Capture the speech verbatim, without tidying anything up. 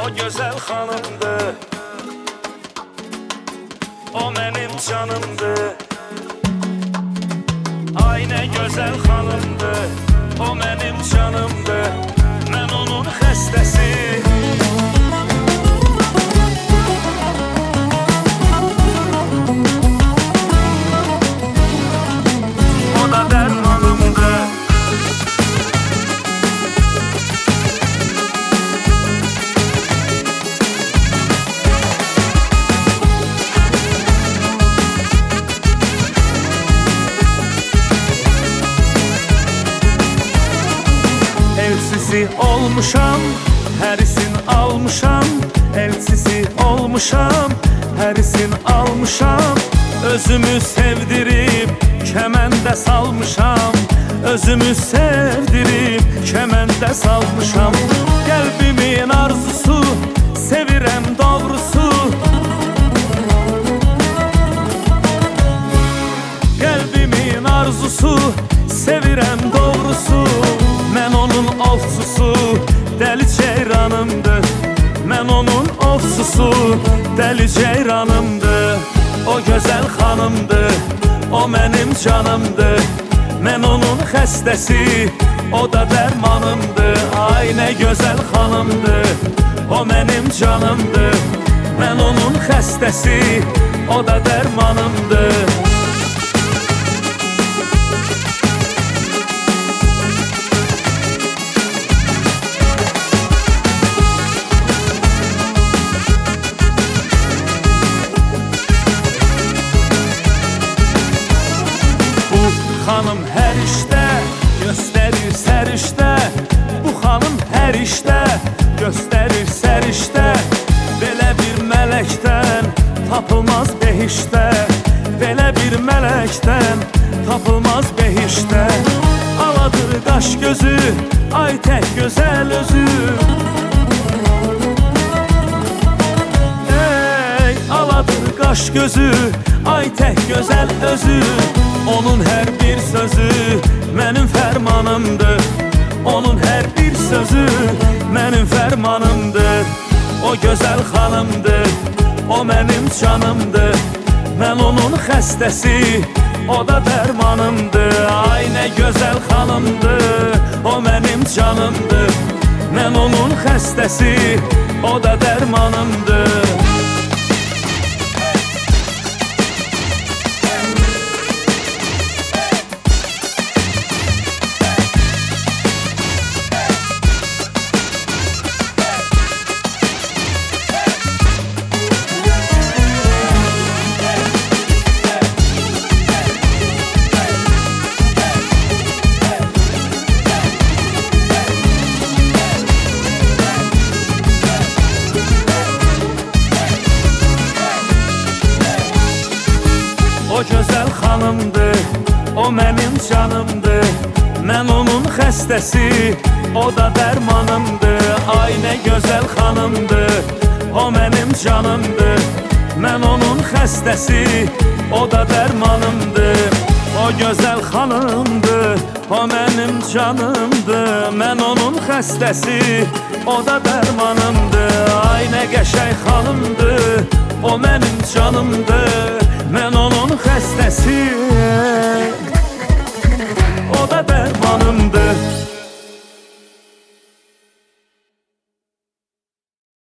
o gözəl xanımdır, o mənim canımdır. Ay nə gözəl xanımdır, o mənim canımdır, mən onun xəstəsi. O da dərmanımdır. Elçisi olmuşam, hərisin almışam. Elçisi olmuşam, hərisin almışam. Özümü sevdirib, kəməndə salmışam. Özümü sevdirib, kəməndə salmışam. Qəlbimin arzusu, sevirəm doğrusu. Qəlbimin arzusu, sevirəm doğrusu. Mən onun ovçusu, dəli ceyranımdır. Mən onun ovçusu, dəli ceyranımdır. O gözəl xanımdır, o mənim canımdır. Mən onun xəstəsi, o da dərmanımdır. Ay nə gözəl xanımdır, o mənim canımdır. Mən onun xəstəsi, o da dərmanımdır. Xanım hər işdə göstərir sərişdə. Bu xanım hər işdə göstərir sərişdə. Belə bir mələkdən tapılmaz behişdə. Belə bir mələkdən tapılmaz behişdə. Aladır qaş gözü, ay tək gözəl özü. Ey, aladır qaş gözü, ay tək gözəl özü. Onun hər bir sözü mənim fərmanımdır. Onun hər bir sözü mənim fərmanımdır. O gözəl xanımdır, o mənim canımdır. Mən onun xəstəsi, o da dərmanımdır. Ay nə gözəl xanımdır, o mənim canımdır. Mən onun xəstəsi, o da dərmanımdır. O gözəl xanımdır, o mənim canımdır. Mən onun xəstəsi, o da dərmanımdır. Ay nə gözəl xanımdır, o mənim canımdır. Mən onun xəstəsi, o da dərmanımdır. O gözəl xanımdır, o mənim canımdır. Mən onun xəstəsi, o da dərmanımdır. Ay nə qəşəng xanımdır, o mənim canımdır. Mən onun xəstəsi,